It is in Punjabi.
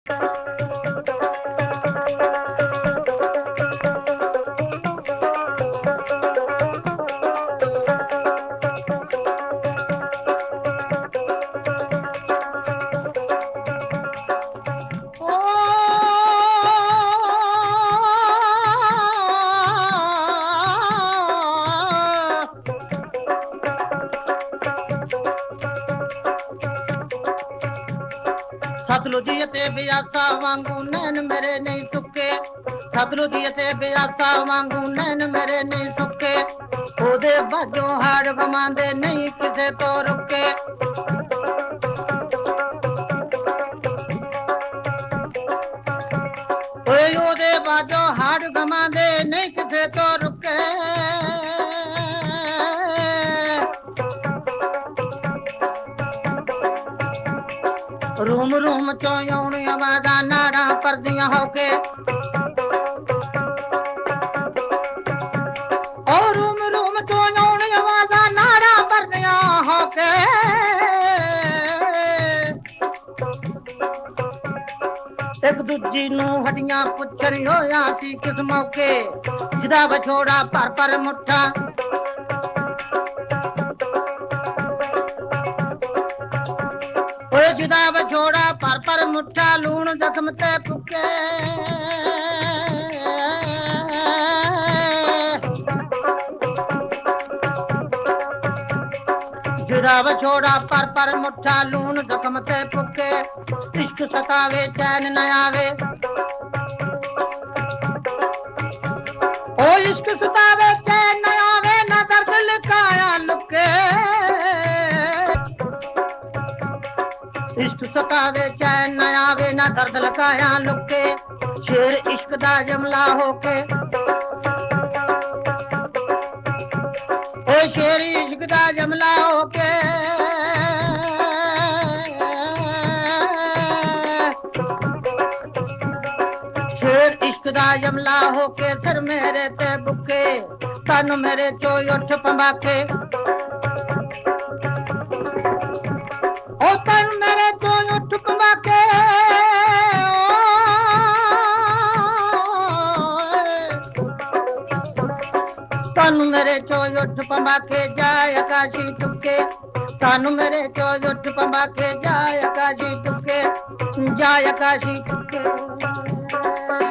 ਸਤਲੁਜ ਅਤੇ ਬਿਆਸਾ ਵਾਂਗੂ ਨੈਣ ਮੇਰੇ ਨਹੀਂ ਸੁੱਕੇ, ਸਤਲੁਜ ਅਤੇ ਬਿਆਸਾ ਵਾਂਗੂ ਨੈਣ ਮੇਰੇ ਨਹੀਂ ਸੁੱਕੇ, ਉਹਦੇ ਬਾਝੋਂ ਹਾੜ ਗਵਾਂਦੇ ਨਹੀਂ ਕਿਸੇ ਤੋਂ ਰੁਕੇ। ਓਏ ਉਹਦੇ ਬਾਝੋਂ ਹਾੜ ਗਵਾਂਦੇ ਨਹੀਂ ਕਿਸੇ ਤੋਂ ਰੁਕੇ। ਰੂਮ ਰੂਮ ਚੋਂ ਆਉਣ ਆਵਾਜ਼ਾਂ ਨਾੜਾਂ ਪਰਦੀਆਂ ਹੋ ਕੇ, ਉਹ ਰੂਮ ਰੂਮ ਚੋਂ ਆਉਣ ਆਵਾਜ਼ਾਂ ਨਾੜਾਂ ਪਰਦੀਆਂ ਹੋ ਕੇ। ਇੱਕ ਦੂਜੀ ਨੂੰ ਹੱਡੀਆਂ ਪੁੱਛਣ ਹੋਇਆ ਸੀ ਕਿਸ ਮੌਕੇ, ਜਿਹਦਾ ਵਿਛੋੜਾ ਭਰ ਭਰ ਮੁੱਠਾ, ਓਏ ਜਿਹਦਾ ਵਿਛੋੜਾ ਭਰ ਭਰ ਮੁੱਠਾ, ਲੂਣ ਜ਼ਖਮ ਤੇ ਪੁੱਕੇ। ਜਿਹਦਾ ਵਿਛੋੜਾ ਭਰ ਭਰ ਮੁੱਠਾ, ਲੂਣ ਜ਼ਖਮ ਤੇ ਪੁੱਕੇ। ਇਸ਼ਕ ਸਤਾਵੇ ਚੈਨ ਨਾ ਆਵੇ, ਓ ਇਸ਼ਕ ਸਤਾਵੇ ਚੈਨ ਨਾ ਆਵੇ, ਨਾ ਦਰਦ ਲੁਕਾਇਆ ਲੁਕੇ। ਇਸ਼ਕ ਸਤਾਵੇ ਚੈਨ ਨਾ ਆਵੇ, ਨਾ ਦਰਦ ਲੁਕਾਇਆ ਲੁਕੇ। ਸ਼ੇਰ ਇਸ਼ਕ ਦਾ ਜਮਲਾ ਹੋ ਕੇ, ਓ ਸ਼ੇਰ ਇਸ਼ਕ ਦਾ ਜਮਲਾ ਹੋ ਕੇ। ਸ਼ੇਰ ਇਸ਼ਕ ਦਾ ਜਮਲਾ ਹੋ ਕੇ, ਸਿਰ ਮੇਰੇ ਤੇ ਬੁੱਕੇ, ਤਨ ਮੇਰੇ ਚੋਂ ਉੱਠ ਪੰਬਾਕੇ। ਓ ਤਨ ਮੇਰੇ ਚੋਂ ਉੱਠ ਪੰਬਾਕੇ, ਤਨ ਮੇਰੇ ਚੋਂ ਉੱਠ ਪੰਬਾਕੇ, ਜਾਏ ਆਕਾਸ਼ੀ ਟੁੱਕੇ। ਤਨ ਮੇਰੇ ਚੋਂ ਉੱਠ ਪੰਬਾਕੇ, ਜਾਏ ਆਕਾਸ਼ੀ ਟੁੱਕੇ, ਜਾਏ ਆਕਾਸ਼ੀ ਟੁੱਕੇ।